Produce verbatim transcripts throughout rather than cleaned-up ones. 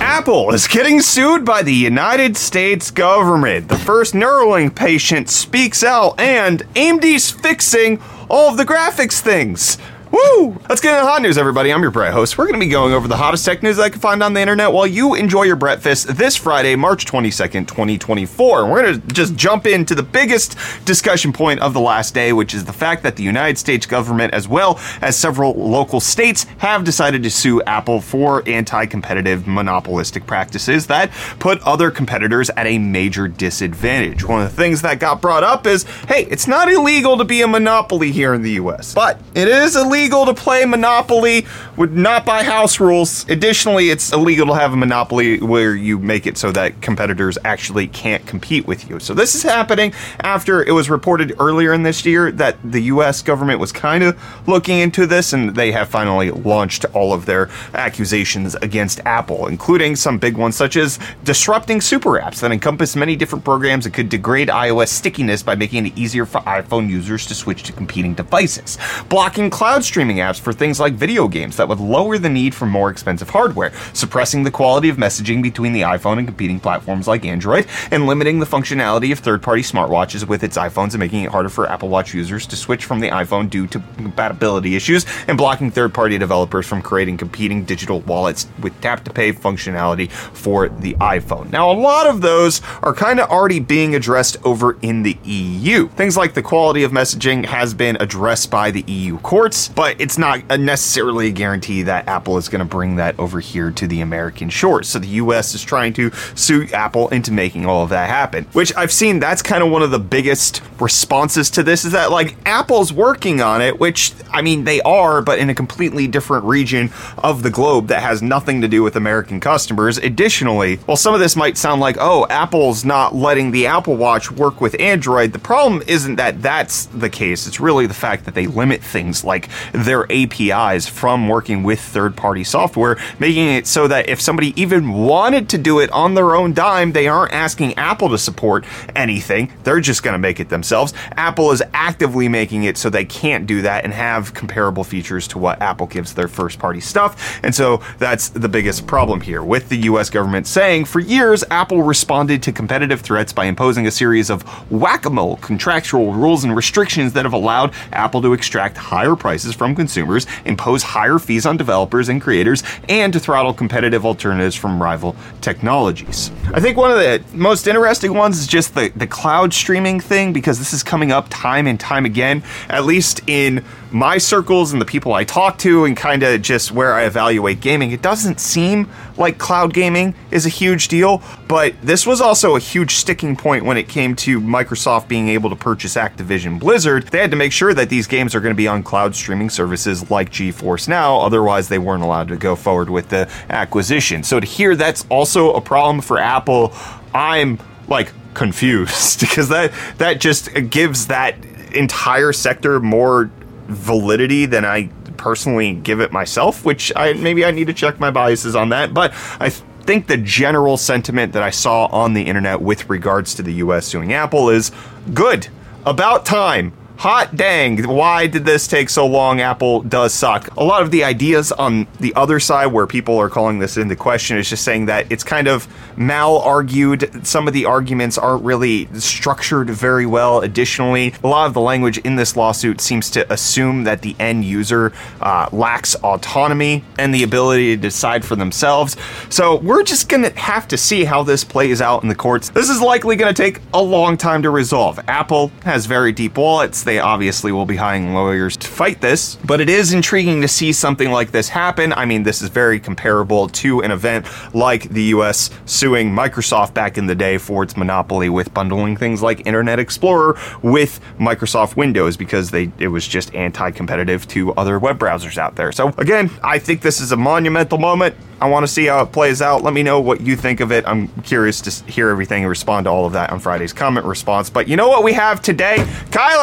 Apple is getting sued by the United States government. The first Neuralink patient speaks out, and A M D's fixing all of the graphics things. Woo! Let's get into the hot news, everybody. I'm your Brett host. We're going to be going over the hottest tech news I can find on the internet while you enjoy your breakfast this Friday, March twenty-second, twenty twenty-four. We're going to just jump into the biggest discussion point of the last day, which is the fact that the United States government, as well as several local states, have decided to sue Apple for anti-competitive monopolistic practices that put other competitors at a major disadvantage. One of the things that got brought up is, hey, it's not illegal to be a monopoly here in the U S, but it is illegal illegal to play Monopoly with not by house rules. Additionally, it's illegal to have a monopoly where you make it so that competitors actually can't compete with you. So this is happening after it was reported earlier in this year that the U S government was kind of looking into this, and they have finally launched all of their accusations against Apple, including some big ones such as disrupting super apps that encompass many different programs and could degrade iOS stickiness by making it easier for iPhone users to switch to competing devices, blocking cloud streaming apps for things like video games that would lower the need for more expensive hardware, suppressing the quality of messaging between the iPhone and competing platforms like Android, and limiting the functionality of third-party smartwatches with its iPhones and making it harder for Apple Watch users to switch from the iPhone due to compatibility issues, and blocking third-party developers from creating competing digital wallets with tap-to-pay functionality for the iPhone. Now, a lot of those are kind of already being addressed over in the E U. Things like the quality of messaging has been addressed by the E U courts, but it's not necessarily a guarantee that Apple is going to bring that over here to the American shores. So the U S is trying to sue Apple into making all of that happen, which I've seen that's kind of one of the biggest responses to this, is that like Apple's working on it, which I mean they are, but in a completely different region of the globe that has nothing to do with American customers. Additionally, while some of this might sound like, oh, Apple's not letting the Apple Watch work with Android, the problem isn't that that's the case. It's really the fact that they limit things like their A P Is from working with third-party software, making it so that if somebody even wanted to do it on their own dime, they aren't asking Apple to support anything. They're just going to make it themselves. Apple is actively making it so they can't do that and have comparable features to what Apple gives their first-party stuff. And so that's the biggest problem here, with the U S government saying for years Apple responded to competitive threats by imposing a series of whack-a-mole contractual rules and restrictions that have allowed Apple to extract higher prices from consumers, impose higher fees on developers and creators, and to throttle competitive alternatives from rival technologies. I think one of the most interesting ones is just the, the cloud streaming thing, because this is coming up time and time again, at least in my circles and the people I talk to and kind of just where I evaluate gaming. It doesn't seem like cloud gaming is a huge deal, but this was also a huge sticking point when it came to Microsoft being able to purchase Activision Blizzard. They had to make sure that these games are going to be on cloud streaming services like GeForce Now, otherwise they weren't allowed to go forward with the acquisition. So to hear that's also a problem for Apple, I'm like confused, because that that just gives that entire sector more validity than I personally give it myself, which I maybe I need to check my biases on that. But I th- think the general sentiment that I saw on the internet with regards to the U S suing Apple is good. About time. Hot dang, why did this take so long? Apple does suck. A lot of the ideas on the other side where people are calling this into question is just saying that it's kind of mal-argued. Some of the arguments aren't really structured very well. Additionally, a lot of the language in this lawsuit seems to assume that the end user uh, lacks autonomy and the ability to decide for themselves. So we're just going to have to see how this plays out in the courts. This is likely going to take a long time to resolve. Apple has very deep wallets. They obviously will be hiring lawyers to fight this, but it is intriguing to see something like this happen. I mean, this is very comparable to an event like the U S suing Microsoft back in the day for its monopoly with bundling things like Internet Explorer with Microsoft Windows, because they it was just anti-competitive to other web browsers out there. So again, I think this is a monumental moment. I want to see how it plays out. Let me know what you think of it. I'm curious to hear everything and respond to all of that on Friday's comment response. But you know what we have today? Kyler!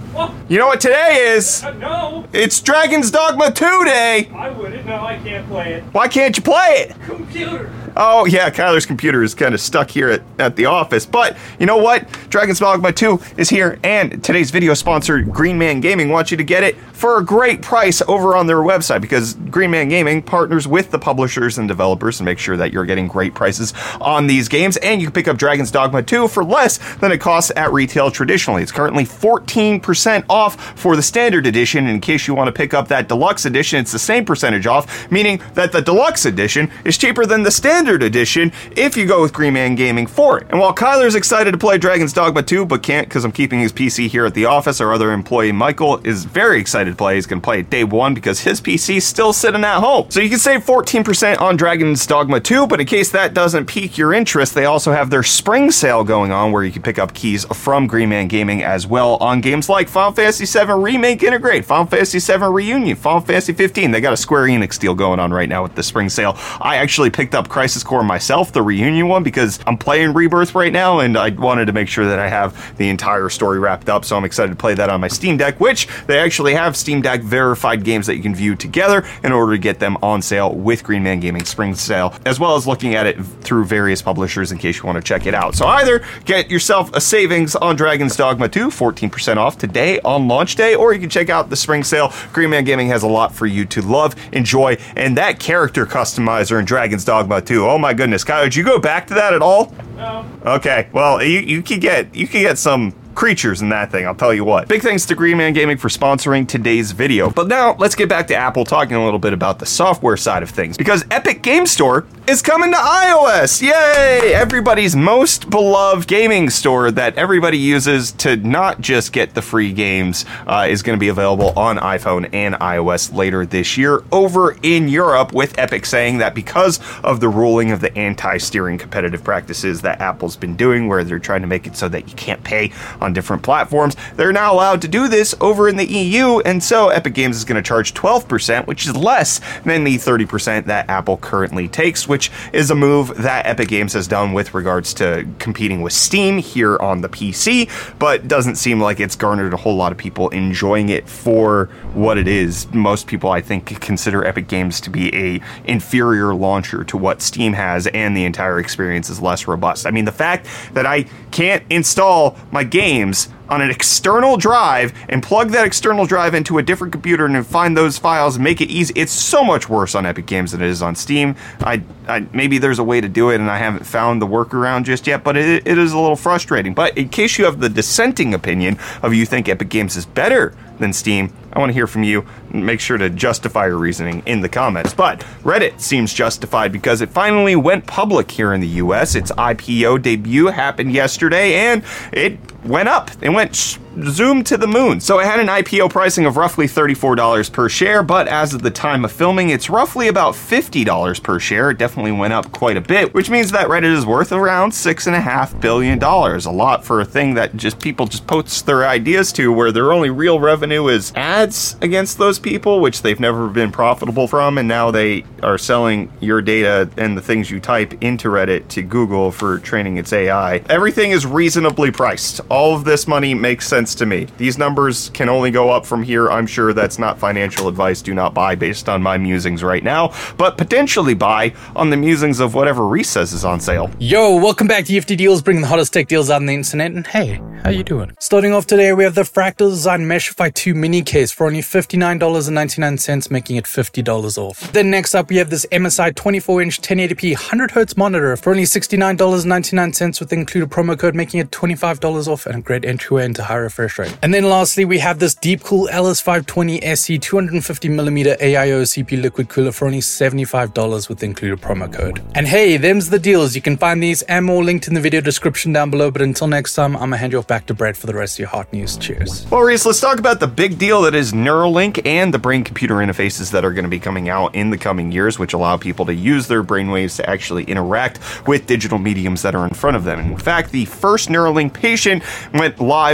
What? You know what today is? Uh, no. It's Dragon's Dogma two Day. I wouldn't. No, I can't play it. Why can't you play it? Computer. Oh, yeah, Kyler's computer is kind of stuck here at, at the office. But you know what? Dragon's Dogma two is here, and today's video sponsor, Green Man Gaming, wants you to get it for a great price over on their website, because Green Man Gaming partners with the publishers and developers to make sure that you're getting great prices on these games, and you can pick up Dragon's Dogma two for less than it costs at retail traditionally. It's currently fourteen percent off for the standard edition. In case you want to pick up that deluxe edition, it's the same percentage off, meaning that the deluxe edition is cheaper than the standard edition if you go with Green Man Gaming for it. And while Kyler's excited to play Dragon's Dogma two, but can't because I'm keeping his P C here at the office, our other employee Michael is very excited to play. He's going to play it day one because his P C's still sitting at home. So you can save fourteen percent on Dragon's Dogma two, but in case that doesn't pique your interest, they also have their spring sale going on where you can pick up keys from Green Man Gaming as well on games like Final Fantasy seven Remake Integrate, Final Fantasy seven Reunion, Final Fantasy fifteen. They got a Square Enix deal going on right now with the spring sale. I actually picked up Crisis Core myself, the Reunion one, because I'm playing Rebirth right now and I wanted to make sure that I have the entire story wrapped up, so I'm excited to play that on my Steam Deck, which they actually have Steam Deck verified games that you can view together in order to get them on sale with Green Man Gaming spring sale, as well as looking at it through various publishers in case you want to check it out. So either get yourself a savings on Dragon's Dogma two, fourteen percent off today on launch day, or you can check out the spring sale. Green Man Gaming has a lot for you to love, enjoy, and that character customizer in Dragon's Dogma two, oh my goodness, Kyle, did you go back to that at all? No. Okay, well, you, you could get you could get some creatures in that thing, I'll tell you what. Big thanks to Green Man Gaming for sponsoring today's video. But now, let's get back to Apple, talking a little bit about the software side of things, because Epic Game Store is coming to iOS! Yay! Everybody's most beloved gaming store that everybody uses to not just get the free games uh, is going to be available on iPhone and iOS later this year over in Europe, with Epic saying that because of the ruling of the anti-steering competitive practices that Apple's been doing, where they're trying to make it so that you can't pay on different platforms, they're now allowed to do this over in the E U, and so Epic Games is going to charge twelve percent, which is less than the thirty percent that Apple currently takes, which is a move that Epic Games has done with regards to competing with Steam here on the P C, but doesn't seem like it's garnered a whole lot of people enjoying it for what it is. Most people, I think, consider Epic Games to be a inferior launcher to what Steam has, and the entire experience is less robust. I mean, the fact that I can't install my games on an external drive and plug that external drive into a different computer and find those files, make it easy. It's so much worse on Epic Games than it is on Steam. I, I maybe there's a way to do it and I haven't found the workaround just yet, but it, it is a little frustrating. But in case you have the dissenting opinion of you think Epic Games is better than Steam, I want to hear from you. Make sure to justify your reasoning in the comments. But Reddit seems justified because it finally went public here in the U S. Its I P O debut happened yesterday and it went up. It went sh- zoom to the moon. So it had an I P O pricing of roughly thirty-four dollars per share, but as of the time of filming, it's roughly about fifty dollars per share. It definitely went up quite a bit, which means that Reddit is worth around six and a half billion dollars. A lot for a thing that just people just post their ideas to, where their only real revenue is ads against those people, which they've never been profitable from, and now they are selling your data and the things you type into Reddit to Google for training its A I. Everything is reasonably priced. All of this money makes sense to me. These numbers can only go up from here. I'm sure that's not financial advice. Do not buy based on my musings right now, but potentially buy on the musings of whatever Reese says is on sale. Yo, welcome back to Yifty Deals, bringing the hottest tech deals out on the internet, and hey, how you doing? Starting off today, we have the Fractal Design Meshify two mini case for only fifty-nine dollars and ninety-nine cents, making it fifty dollars off. Then next up, we have this M S I twenty-four inch ten eighty p one hundred hertz monitor for only sixty-nine dollars and ninety-nine cents with included promo code, making it twenty-five dollars off and a great entryway into high refresh rate. And then lastly, we have this Deepcool L S five twenty S E two hundred fifty millimeter A I O C P liquid cooler for only seventy-five dollars with included promo code. And hey, them's the deals. You can find these and more linked in the video description down below, but until next time, I'm gonna hand you off back to Brett for the rest of your hot news. Cheers. Well, Reese, let's talk about the big deal that is Neuralink and the brain-computer interfaces that are going to be coming out in the coming years, which allow people to use their brainwaves to actually interact with digital mediums that are in front of them. In fact, the first Neuralink patient went live over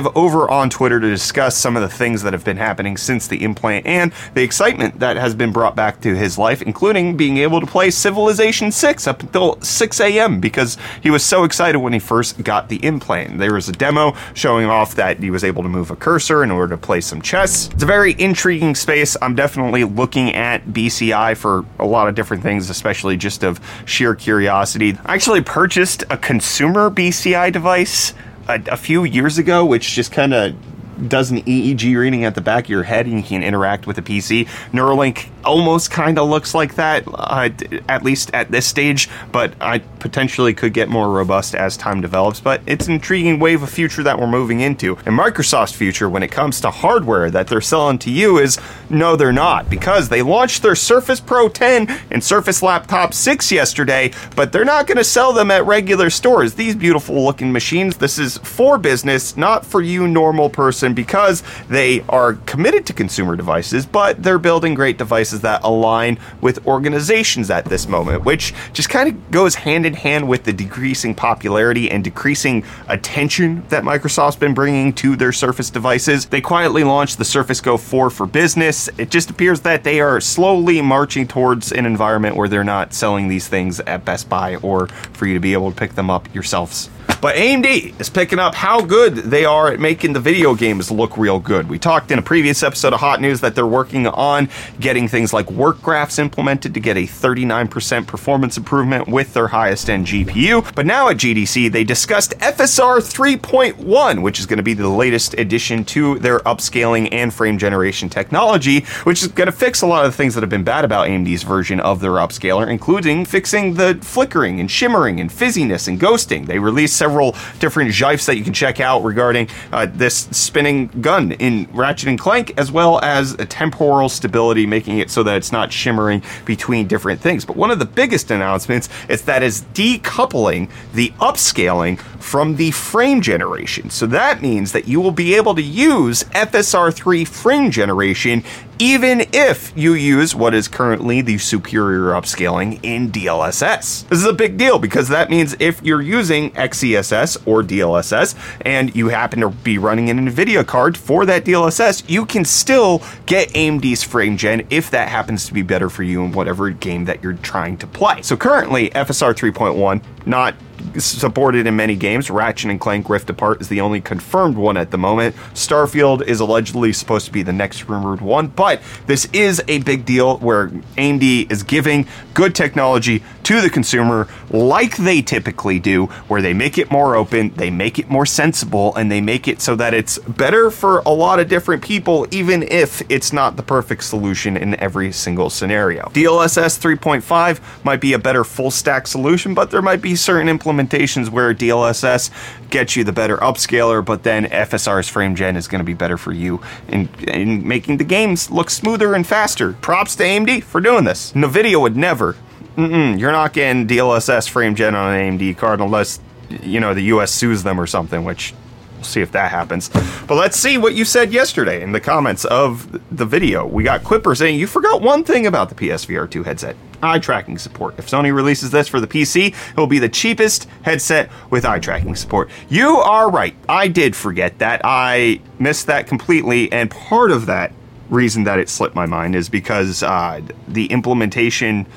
over on Twitter to discuss some of the things that have been happening since the implant and the excitement that has been brought back to his life, including being able to play Civilization six up until six a.m. because he was so excited when he first got the implant. There was a demo showing off that he was able to move a cursor in order to play some chess. It's a very intriguing space. I'm definitely looking at B C I for a lot of different things, especially just of sheer curiosity. I actually purchased a consumer B C I device a, a few years ago, which just kind of does an E E G reading at the back of your head and you can interact with the P C. Neuralink almost kind of looks like that, uh, at least at this stage, but I potentially could get more robust as time develops. But it's an intriguing wave of future that we're moving into. And Microsoft's future when it comes to hardware that they're selling to you is no, they're not, because they launched their Surface Pro ten and Surface Laptop six yesterday, but they're not going to sell them at regular stores. These beautiful looking machines, this is for business, not for you normal person, because they are committed to consumer devices, but they're building great devices that align with organizations at this moment, which just kind of goes hand in hand with the decreasing popularity and decreasing attention that Microsoft's been bringing to their Surface devices. They quietly launched the Surface Go four for business. It just appears that they are slowly marching towards an environment where they're not selling these things at Best Buy or for you to be able to pick them up yourselves. But A M D is picking up how good they are at making the video games look real good. We talked in a previous episode of Hot News that they're working on getting things like work graphs implemented to get a thirty-nine percent performance improvement with their highest end G P U. But now at G D C, they discussed F S R three point one, which is going to be the latest addition to their upscaling and frame generation technology, which is going to fix a lot of the things that have been bad about A M D's version of their upscaler, including fixing the flickering and shimmering and fizziness and ghosting. They released several different gifs that you can check out regarding uh, this spinning gun in Ratchet and Clank, as well as a temporal stability, making it so that it's not shimmering between different things. But one of the biggest announcements is that is decoupling the upscaling from the frame generation. So that means that you will be able to use F S R three frame generation even if you use what is currently the superior upscaling in D L S S. This is a big deal because that means if you're using X E S S or D L S S and you happen to be running an NVIDIA card for that D L S S, you can still get A M D's frame gen if that happens to be better for you in whatever game that you're trying to play. So currently, F S R three point one, not supported in many games. Ratchet and Clank Rift Apart is the only confirmed one at the moment. Starfield is allegedly supposed to be the next rumored one, but this is a big deal where A M D is giving good technology to the consumer like they typically do, where they make it more open, they make it more sensible, and they make it so that it's better for a lot of different people, even if it's not the perfect solution in every single scenario. D L S S three point five might be a better full stack solution, but there might be certain implementations where D L S S gets you the better upscaler, but then F S R's frame gen is going to be better for you in, in making the games look smoother and faster. Props to A M D for doing this. NVIDIA would never. Mm-mm, you're not getting D L S S frame gen on an A M D card unless, you know, the U S sues them or something, which we'll see if that happens. But let's see what you said yesterday in the comments of the video. We got Quipper saying, you forgot one thing about the P S V R two headset. Eye tracking support. If Sony releases this for the P C, it will be the cheapest headset with eye tracking support. You are right. I did forget that. I missed that completely, and part of that reason that it slipped my mind is because uh, the implementation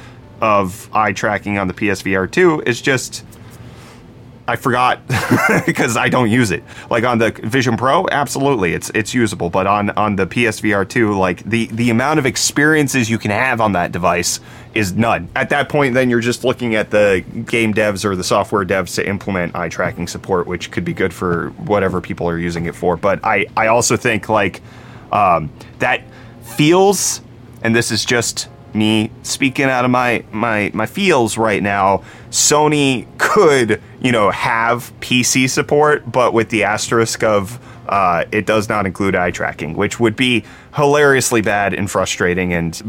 of eye tracking on the P S V R two is just, I forgot because I don't use it. Like on the Vision Pro, absolutely, it's it's usable. But on, on the P S V R two, like the, the amount of experiences you can have on that device is none. At that point, then you're just looking at the game devs or the software devs to implement eye tracking support, which could be good for whatever people are using it for. But I, I also think like um, that feels, and this is just me speaking out of my, my, my feels right now, Sony could, you know, have P C support, but with the asterisk of uh, it does not include eye tracking, which would be hilariously bad and frustrating and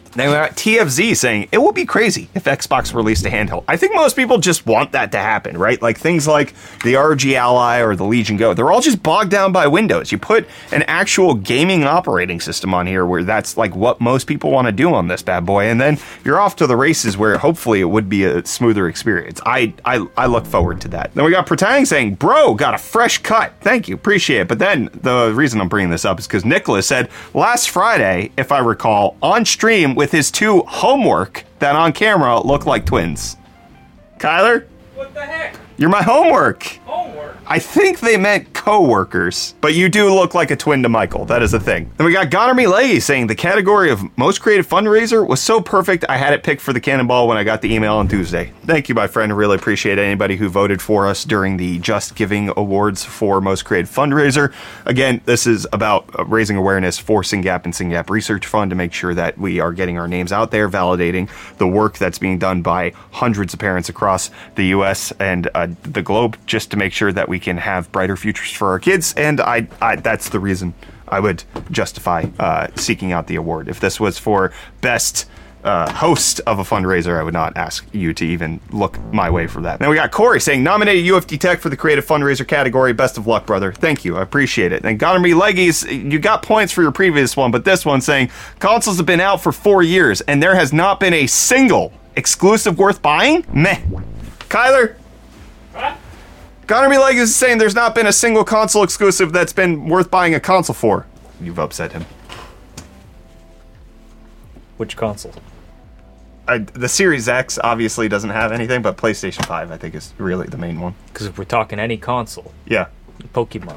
Then we got T F Z saying, it would be crazy if Xbox released a handheld. I think most people just want that to happen, right? Like things like the R O G Ally or the Legion Go, they're all just bogged down by Windows. You put an actual gaming operating system on here where that's like what most people want to do on this bad boy, and then you're off to the races where hopefully it would be a smoother experience. I I, I look forward to that. Then we got Pretang saying, bro, got a fresh cut. Thank you, appreciate it. But then the reason I'm bringing this up is because Nicholas said last Friday, if I recall, on stream with his two homework that on camera look like twins. Kyler? What the heck? You're my homework. Homework? I think they meant co-workers, but you do look like a twin to Michael. That is a thing. Then we got Goner Milei saying the category of most creative fundraiser was so perfect I had it picked for the Cannonball when I got the email on Tuesday. Thank you, my friend. I really appreciate anybody who voted for us during the Just Giving Awards for most creative fundraiser. Again, this is about raising awareness for SYNGAP and SYNGAP Research Fund to make sure that we are getting our names out there, validating the work that's being done by hundreds of parents across the U S and uh, the globe, just to make sure that we can have brighter futures for our kids. And I, I that's the reason I would justify uh, seeking out the award. If this was for best uh, host of a fundraiser, I would not ask you to even look my way for that. Then we got Corey saying, nominated U F D Tech for the creative fundraiser category. Best of luck, brother. Thank you. I appreciate it. And Goner Me Leggies, you got points for your previous one, but this one saying, consoles have been out for four years and there has not been a single exclusive worth buying? Meh. Kyler? Huh? Goner Me Leggies is saying there's not been a single console exclusive that's been worth buying a console for. You've upset him. Which console? I, the Series X obviously doesn't have anything, but PlayStation five I think is really the main one. Because if we're talking any console, Yeah, Pokemon.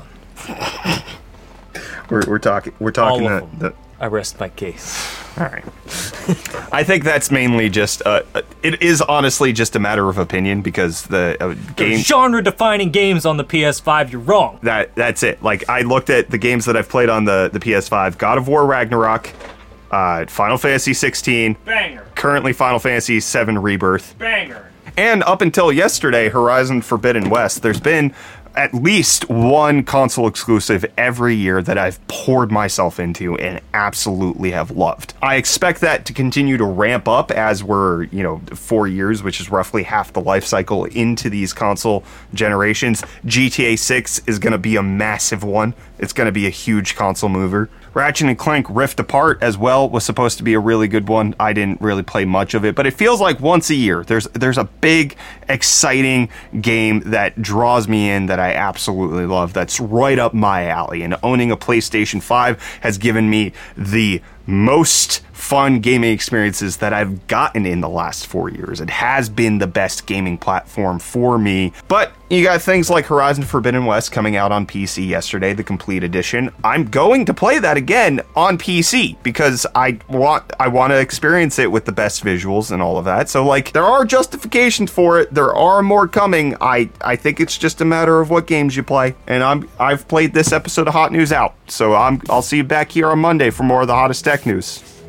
we're we're talking we're talking All of the, them. I rest my case. the all right. I think that's mainly just uh, uh, it is honestly just a matter of opinion because the uh, game Genre-defining games on the P S five, you're wrong. that that's it. Like I looked at the games that I've played on the the P S five: God of War Ragnarok, uh, Final Fantasy sixteen, Banger. currently Final Fantasy seven Rebirth. Banger. And up until yesterday, Horizon Forbidden West, there's been at least one console exclusive every year that I've poured myself into and absolutely have loved. I expect that to continue to ramp up as we're, you know, four years, which is roughly half the life cycle into these console generations. G T A six is going to be a massive one. It's going to be a huge console mover. Ratchet and Clank Rift Apart as well was supposed to be a really good one. I didn't really play much of it, but it feels like once a year there's there's a big, exciting game that draws me in that I absolutely love. That's right up my alley. And owning a PlayStation five has given me the most fun gaming experiences that I've gotten in the last four years. It has been the best gaming platform for me. But you got things like Horizon Forbidden West coming out on P C yesterday, the complete edition. I'm going to play that again on P C because I want I want to experience it with the best visuals and all of that. So like there are justifications for it. There are more coming. I I think it's just a matter of what games you play. And I'm I've played this episode of Hot News out. So I'm I'll see you back here on Monday for more of the hottest tech news.